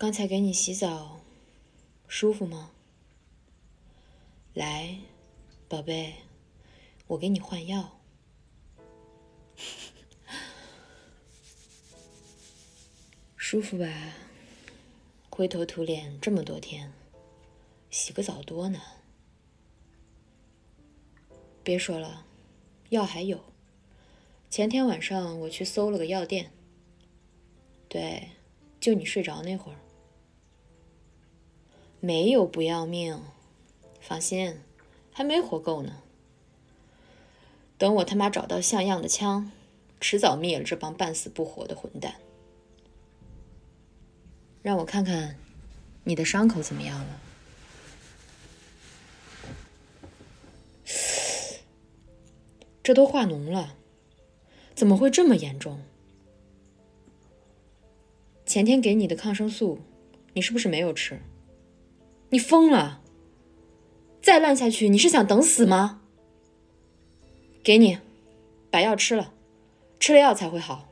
刚才给你洗澡，舒服吗？来，宝贝，我给你换药。舒服吧？灰头土脸这么多天，洗个澡多难。别说了，药还有。前天晚上我去搜了个药店。对，就你睡着那会儿。没有不要命，放心，还没活够呢。等我他妈找到像样的枪，迟早灭了这帮半死不活的混蛋。让我看看你的伤口怎么样了。这都化脓了，怎么会这么严重？前天给你的抗生素，你是不是没有吃？你疯了？再烂下去，你是想等死吗？给你，把药吃了，吃了药才会好。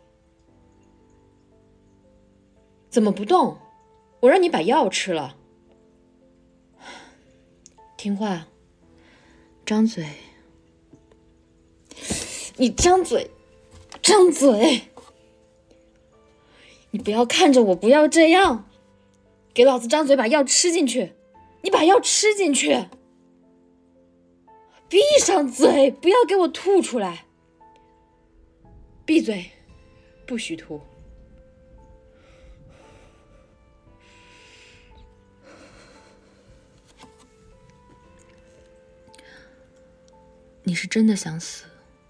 怎么不动？我让你把药吃了。听话，张嘴。你张嘴，张嘴！你不要看着我，不要这样，给老子张嘴，把药吃进去！你把药吃进去！闭上嘴，不要给我吐出来！闭嘴，不许吐！你是真的想死，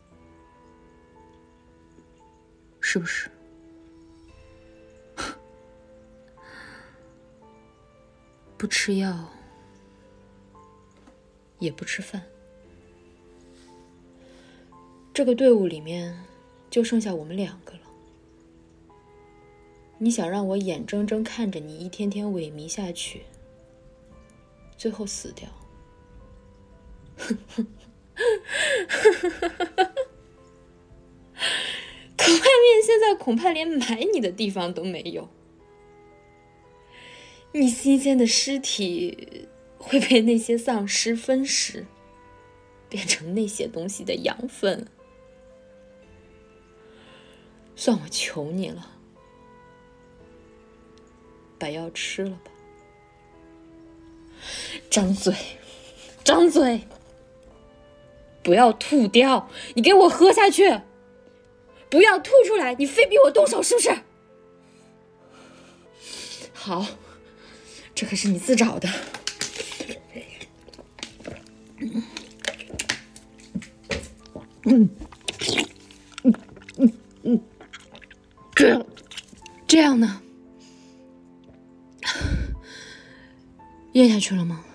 是不是？不吃药，也不吃饭，这个队伍里面就剩下我们2个了。你想让我眼睁睁看着你一天天萎靡下去，最后死掉？可外面现在恐怕连埋你的地方都没有。你新鲜的尸体会被那些丧尸分食，变成那些东西的养分。算我求你了，把药吃了吧。张嘴，张嘴！不要吐掉，你给我喝下去！不要吐出来，你非逼我动手是不是？好，这可是你自找的。这样呢？咽下去了吗？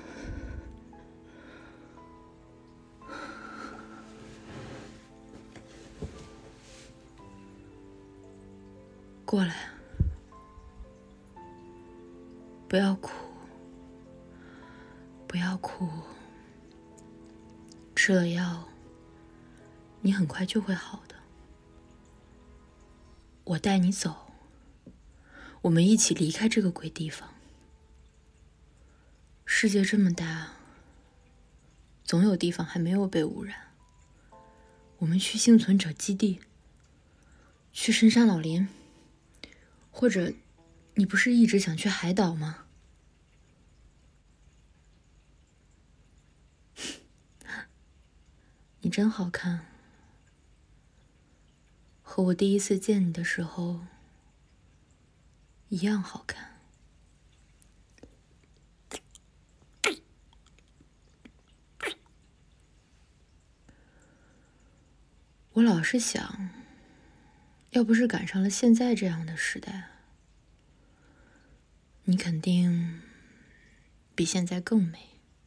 过来，不要哭，不要哭。吃了药，你很快就会好的。我带你走，我们一起离开这个鬼地方。世界这么大，总有地方还没有被污染。我们去幸存者基地，去深山老林，或者你不是一直想去海岛吗？你真好看，和我第一次见你的时候一样好看。我老是想，要不是赶上了现在这样的时代，你肯定比现在更美。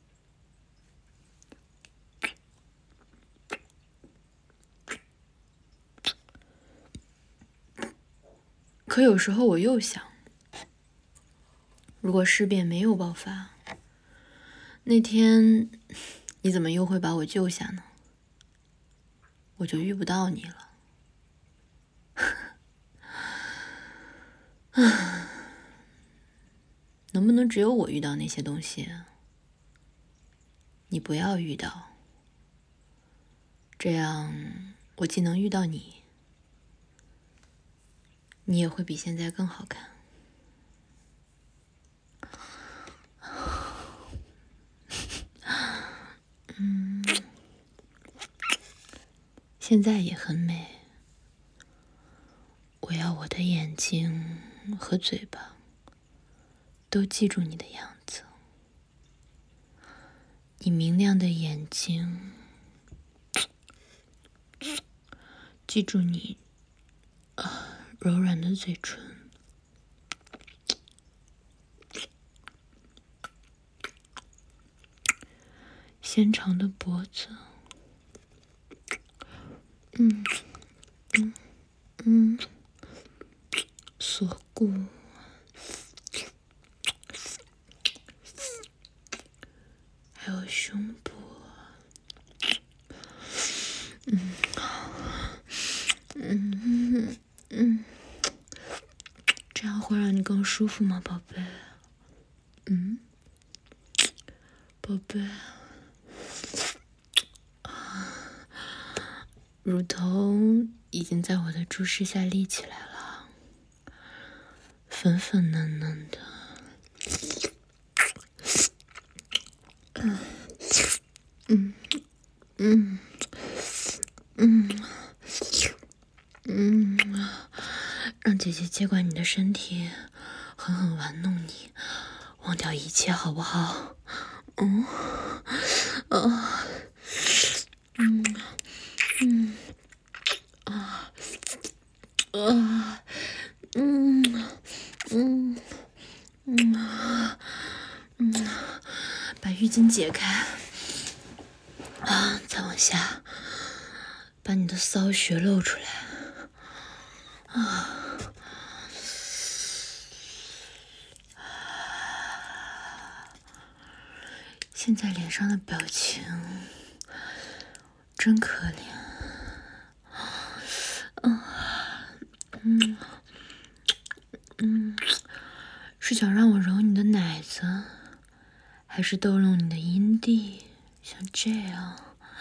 可有时候我又想，如果事变没有爆发，那天你怎么又会把我救下呢？我就遇不到你了。 能不能只有我遇到那些东西？你不要遇到，这样我既能遇到你，你也会比现在更好看。现在也很美。我要我的眼睛和嘴巴都记住你的样子，你明亮的眼睛，记住你柔软的嘴唇，纤长的脖子，锁骨，还有胸部，这样会让你更舒服吗，宝贝？宝贝，乳头已经在我的注视下立起来了，粉粉嫩嫩的。让姐姐接管你的身体，狠狠玩弄你，忘掉一切，好不好？把浴巾解开，再往下，把你的骚穴露出来。现在脸上的表情真可怜。是想让我揉你的奶子，还是逗弄你的阴蒂？像这样。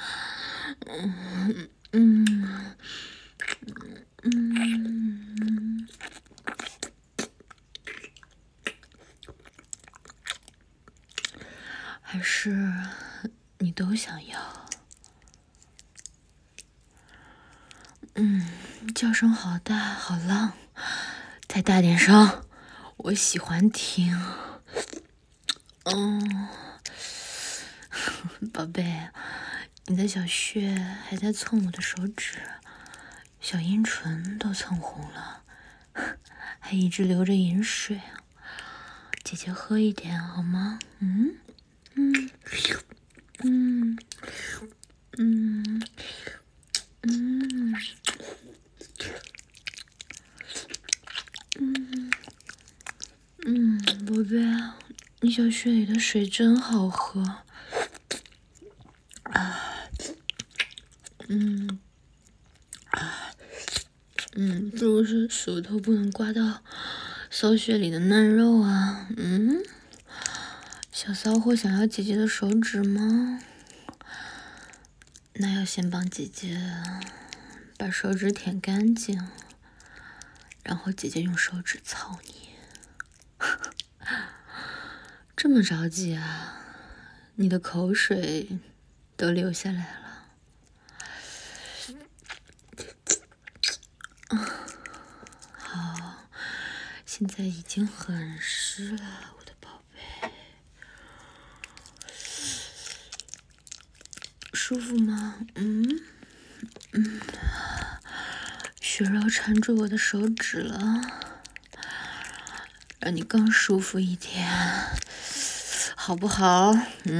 还是你都想要？叫声好大好浪，再大点声，我喜欢听。宝贝，你的小穴还在蹭我的手指，小阴唇都蹭红了，还一直流着饮水。姐姐喝一点好吗？宝贝，你小穴里的水真好喝。是不是手头不能刮到骚穴里的嫩肉啊？小骚货想要姐姐的手指吗？那要先帮姐姐把手指舔干净，然后姐姐用手指操你。这么着急啊？你的口水都流下来了。好，现在已经很湿了，我的宝贝。舒服吗？血肉缠住我的手指了，让你更舒服一点，好不好？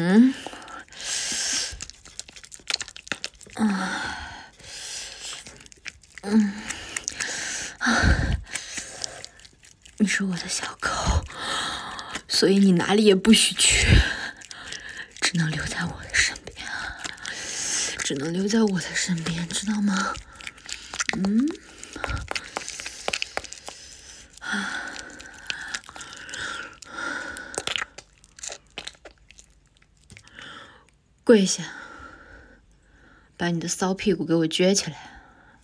你是我的小狗，所以你哪里也不许去，只能留在我的身边，只能留在我的身边，知道吗？ 跪下，把你的骚屁股给我撅起来。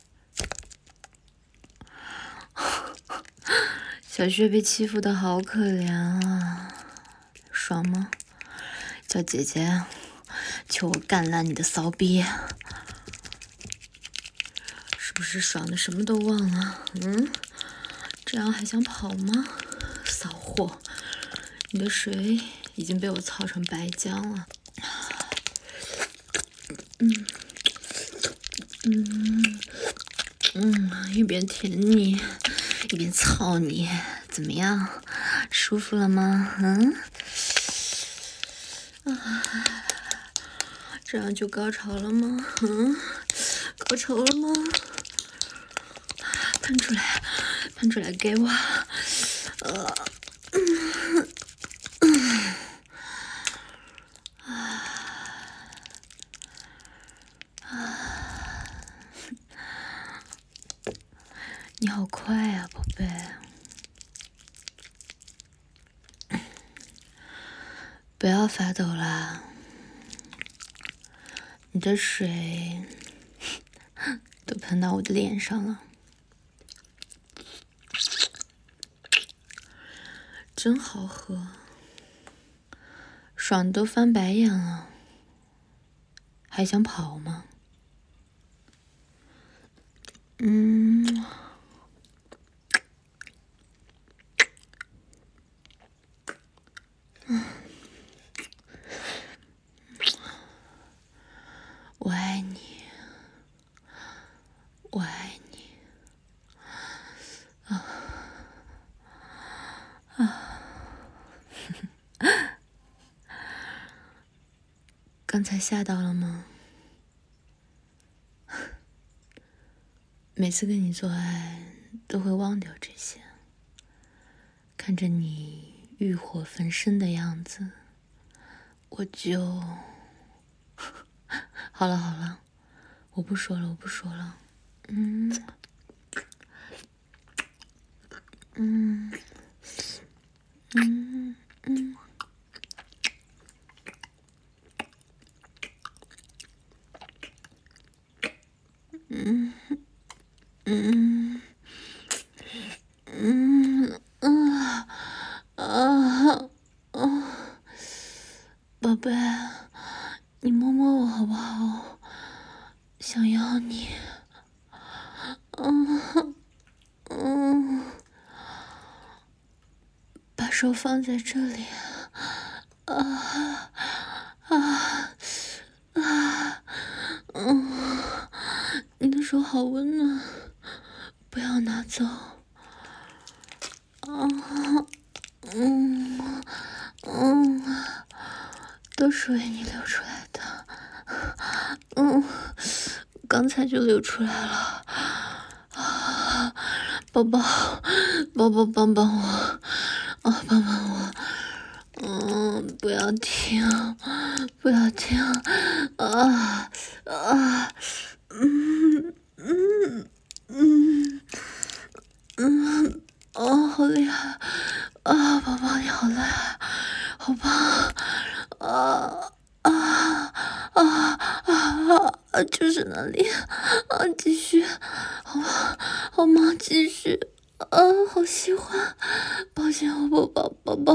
小薛被欺负的好可怜啊，爽吗？叫姐姐求我干烂你的骚逼，是不是爽的什么都忘了？这样还想跑吗？骚货，你的水已经被我操成白浆了。一边舔你一边操你，怎么样？舒服了吗？这样就高潮了吗？高潮了吗？喷出来，喷出来给我！你好快啊，宝贝！不要发抖啦，你的水都喷到我的脸上了，真好喝，爽都翻白眼了，还想跑吗？我爱你，我爱你，刚才吓到了吗？每次跟你做爱都会忘掉这些，看着你欲火焚身的样子，我就好了好了，我不说了，我不说了。宝贝，你摸摸我好不好？想要你。把手放在这里。你的手好温暖，不要拿走。都是为你流出来的。刚才就流出来了。宝宝，宝宝帮帮我，帮帮我。不要停，不要停。好厉害啊！宝宝你好厉害，好棒！就是那里，继续，好吗？好吗？继续，好喜欢，抱歉，我宝宝，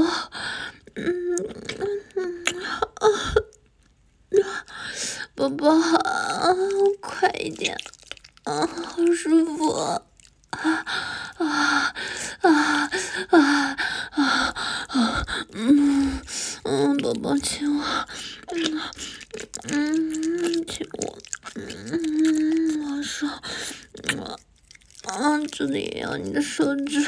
宝宝，快一点，好舒服。宝宝亲我，亲我，我手，这里也有你的手指，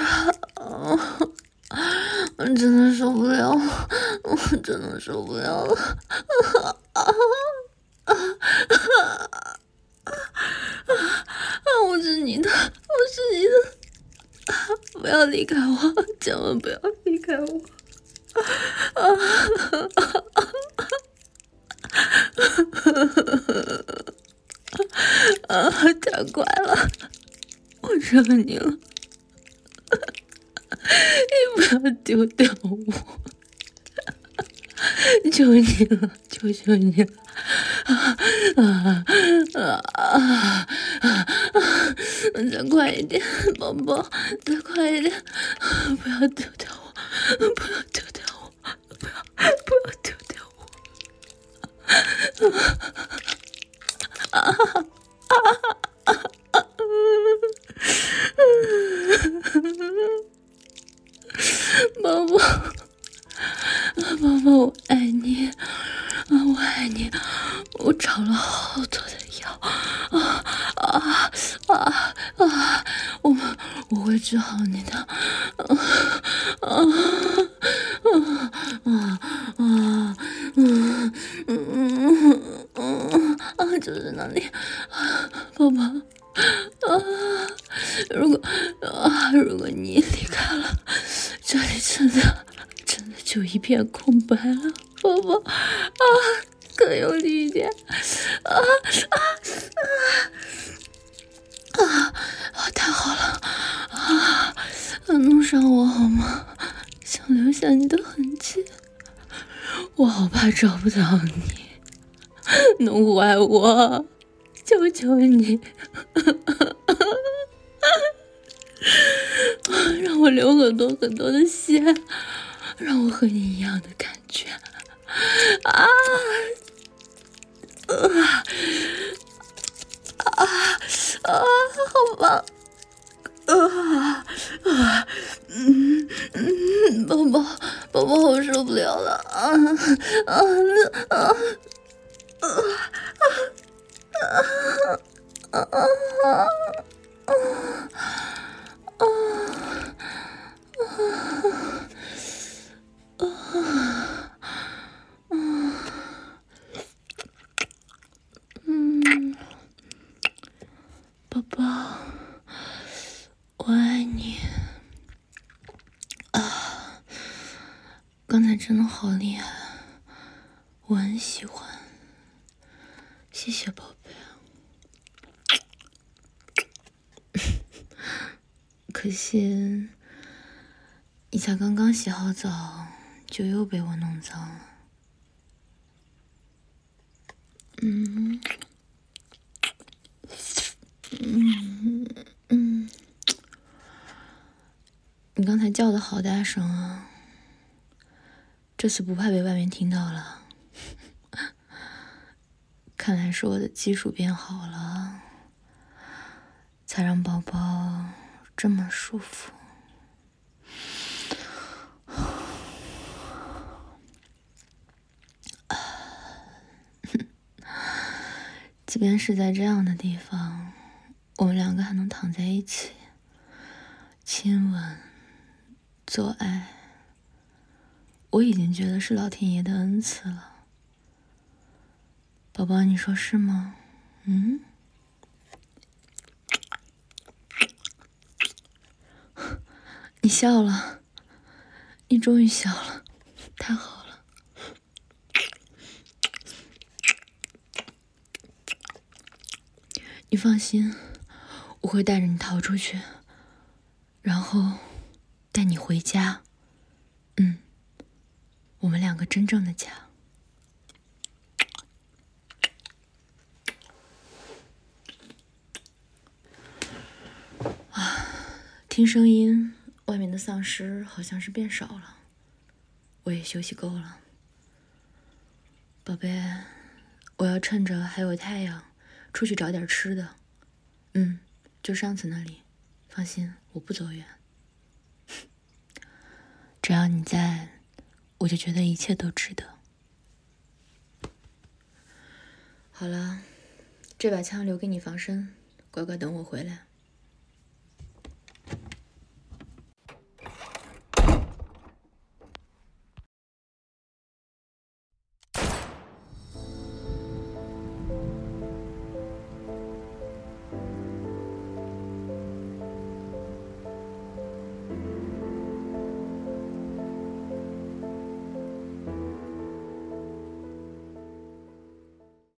我真的受不了，我真的受不了了，我是你的，我是你的，不要离开我，千万不要离开我。太乖了，我惹你了，你不要丢掉我，求你了，求你了， 再快一点，宝宝，再快一点，不要丢掉我，不要丢掉我，不要丢掉我。宝宝，宝宝，我爱你，我爱你，我找了好多的药，我会治好你的，就是那里，宝宝，如果你离开了，这里真的就一片空白了，宝宝，更用力一点，太好了，弄伤我好吗？想留下你的痕迹，我好怕找不到你，弄坏我，求求你，让我流很多很多的血，让我和你一样的感觉，好棒！宝宝，我受不了了！宝宝，我爱你啊！刚才真的好厉害，我很喜欢，谢谢宝贝。可惜你才刚刚洗好澡，就又被我弄脏了。你刚才叫的好大声啊！这次不怕被外面听到了。看来是我的技术变好了，才让宝宝这么舒服。即便是在这样的地方，我们两个还能躺在一起，亲吻，做爱，我已经觉得是老天爷的恩赐了。宝宝，你说是吗？你笑了，你终于笑了，太好了。你放心，我会带着你逃出去，然后带你回家。我们两个真正的家。听声音，外面的丧尸好像是变少了，我也休息够了。宝贝，我要趁着还有太阳，出去找点吃的。就上次那里，放心，我不走远。只要你在，我就觉得一切都值得。好了，这把枪留给你防身，乖乖等我回来。